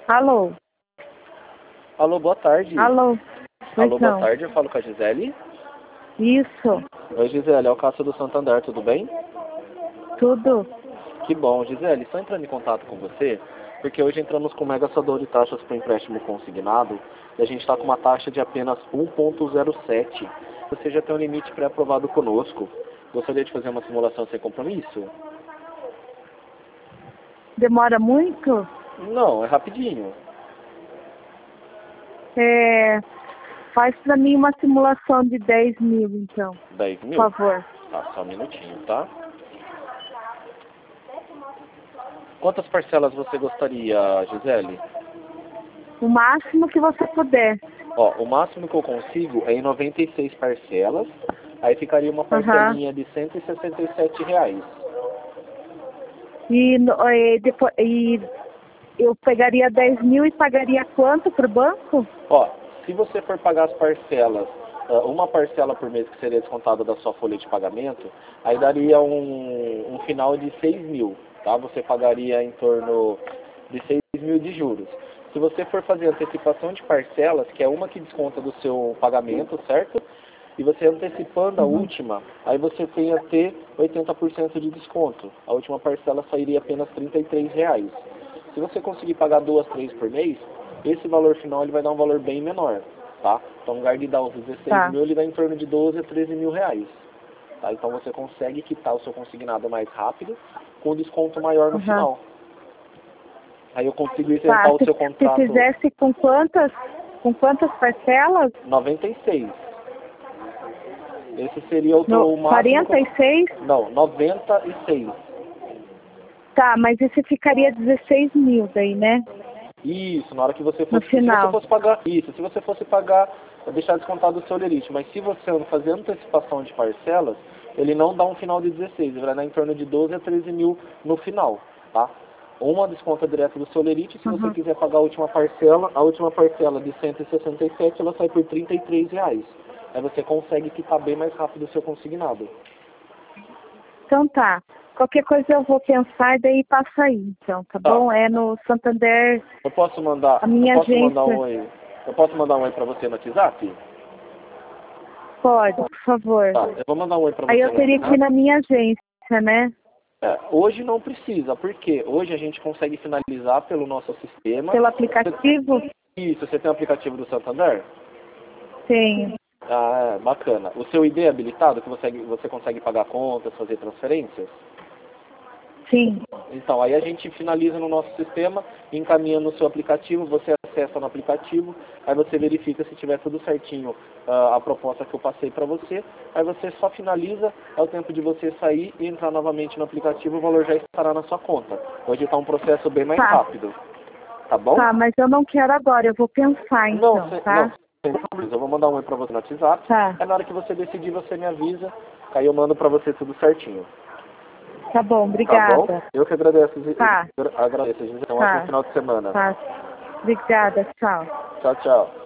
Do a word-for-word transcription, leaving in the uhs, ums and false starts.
Alô? Alô, boa tarde. Alô? Alô, Então. boa tarde, eu falo com a Gisele. Isso. Oi, Gisele, é o Cássio do Santander, tudo bem? Tudo? Que bom, Gisele, estou entrando em contato com você, porque hoje entramos com mega saldo de taxas para empréstimo consignado, e a gente está com uma taxa de apenas um vírgula zero sete. Você já tem um limite pré-aprovado conosco. Gostaria de fazer uma simulação sem compromisso? Demora muito? Não, é rapidinho. É... Faz pra mim uma simulação de dez mil, então. dez mil? Por favor. Tá, só um minutinho, tá? Quantas parcelas você gostaria, Gisele? O máximo que você puder. Ó, o máximo que eu consigo é em noventa e seis parcelas, aí ficaria uma parcelinha Uhum. de cento e sessenta e sete reais. E, no- e, depois, e eu pegaria dez mil e pagaria quanto pro banco? Ó, se você for pagar as parcelas, ah, uma parcela por mês que seria descontada da sua folha de pagamento, aí daria um, um final de seis mil, tá? Você pagaria em torno de seis mil de juros. Se você for fazer antecipação de parcelas, que é uma que desconta do seu pagamento, certo? E você antecipando a Uhum. última, aí você tem a ter oitenta por cento de desconto. A última parcela sairia apenas trinta e três reais. Se você conseguir pagar duas, três por mês, esse valor final ele vai dar um valor bem menor, tá? Então, no lugar de dar os dezesseis Tá. mil, ele dá em torno de doze a treze mil reais. Tá? Então, você consegue quitar o seu consignado mais rápido, com desconto maior no Uhum. final. Aí eu consigo isentar Tá. o Se, seu se contrato fizesse com quantas, com quantas parcelas? noventa e seis. Esse seria o, No, o máximo que quarenta eu... e seis? Não, noventa e seis. Tá, mas esse ficaria dezesseis mil daí, né? Isso, na hora que você No fosse... Se você final. fosse pagar... Isso, se você fosse pagar, deixar descontado o seu lerite. Mas se você fazer antecipação de parcelas, ele não dá um final de dezesseis. Ele vai dar em torno de doze a treze mil no final, tá? Uma desconta direto do seu lerite. Se você Uhum. quiser pagar a última parcela, a última parcela de cento e sessenta e sete, ela sai por trinta e três reais. Aí você consegue quitar bem mais rápido o seu consignado. Então tá. Qualquer coisa eu vou pensar e daí passa aí, então, tá Tá. bom? É no Santander, Eu posso mandar, a eu minha posso mandar um agência. oi. Eu posso mandar um oi pra você no WhatsApp? Pode, por favor. Tá, eu vou mandar um oi pra Aí você eu no teria que ir WhatsApp. na minha agência, né? É, hoje não precisa, porque hoje a gente consegue finalizar pelo nosso sistema. Pelo aplicativo? Isso, você tem o aplicativo do Santander? Tenho. Ah, é, bacana. O seu I D é habilitado, que você, você consegue pagar contas, fazer transferências? Sim. Então, aí a gente finaliza no nosso sistema, encaminha no seu aplicativo, você acessa no aplicativo, aí você verifica se tiver tudo certinho uh, a proposta que eu passei para você, aí você só finaliza, é o tempo de você sair e entrar novamente no aplicativo, o valor já estará na sua conta. Hoje está um processo bem mais Tá. rápido, tá bom? Tá, mas eu não quero agora, eu vou pensar Não, então, cê, não, tá? sem problema. Eu vou mandar um oi para você no WhatsApp, Tá. aí na hora que você decidir você me avisa, aí eu mando para você tudo certinho. Tá bom, Tá bom? obrigada. Eu que agradeço, Gi- Tá. agradeço, Gisele. Um ótimo Tá. final de semana. Tá. Obrigada, tchau. Tchau, tchau.